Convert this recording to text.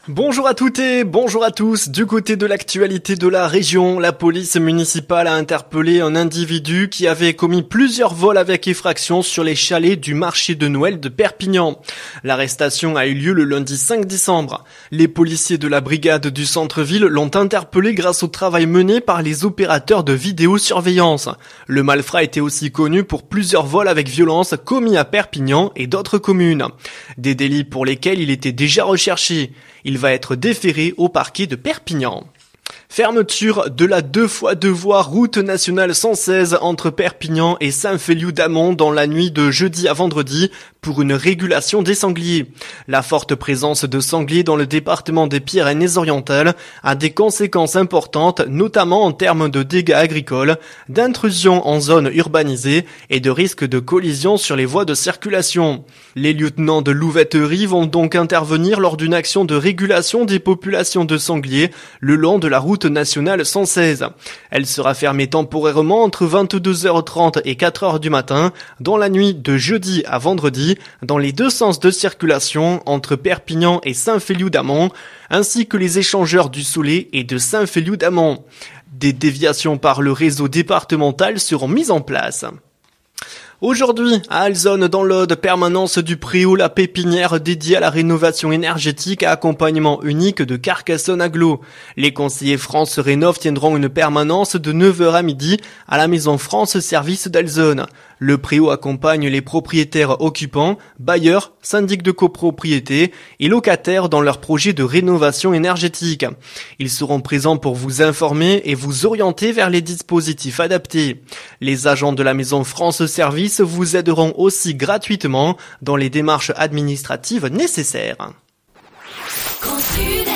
Bonjour à toutes et bonjour à tous. Du côté de l'actualité de la région, la police municipale a interpellé un individu qui avait commis plusieurs vols avec effraction sur les chalets du marché de Noël de Perpignan. L'arrestation a eu lieu le lundi 5 décembre. Les policiers de la brigade du centre-ville l'ont interpellé grâce au travail mené par les opérateurs de vidéosurveillance. Le malfrat était aussi connu pour plusieurs vols avec violence commis à Perpignan et d'autres communes. Des délits pour lesquels il était déjà recherché. Il va être déféré au parquet de Perpignan. Fermeture de la 2x2 voies route nationale 116 entre Perpignan et Saint-Féliu-d'Amont dans la nuit de jeudi à vendredi pour une régulation des sangliers. La forte présence de sangliers dans le département des Pyrénées-Orientales a des conséquences importantes, notamment en termes de dégâts agricoles, d'intrusion en zone urbanisée et de risque de collision sur les voies de circulation. Les lieutenants de louveterie vont donc intervenir lors d'une action de régulation des populations de sangliers le long de la route nationale 116. Elle sera fermée temporairement entre 22h30 et 4h du matin, dans la nuit de jeudi à vendredi, dans les deux sens de circulation entre Perpignan et Saint-Féliu-d'Amont, ainsi que les échangeurs du Soleil et de Saint-Féliu-d'Amont. Des déviations par le réseau départemental seront mises en place. Aujourd'hui, à Alzonne, dans l'Aude, permanence du Préau, la pépinière dédiée à la rénovation énergétique à accompagnement unique de Carcassonne Agglo. Les conseillers France Rénov tiendront une permanence de 9h à midi à la Maison France Service d'Alzonne. Le Préau accompagne les propriétaires occupants, bailleurs, syndics de copropriété et locataires dans leurs projets de rénovation énergétique. Ils seront présents pour vous informer et vous orienter vers les dispositifs adaptés. Les agents de la Maison France Service vous aideront aussi gratuitement dans les démarches administratives nécessaires.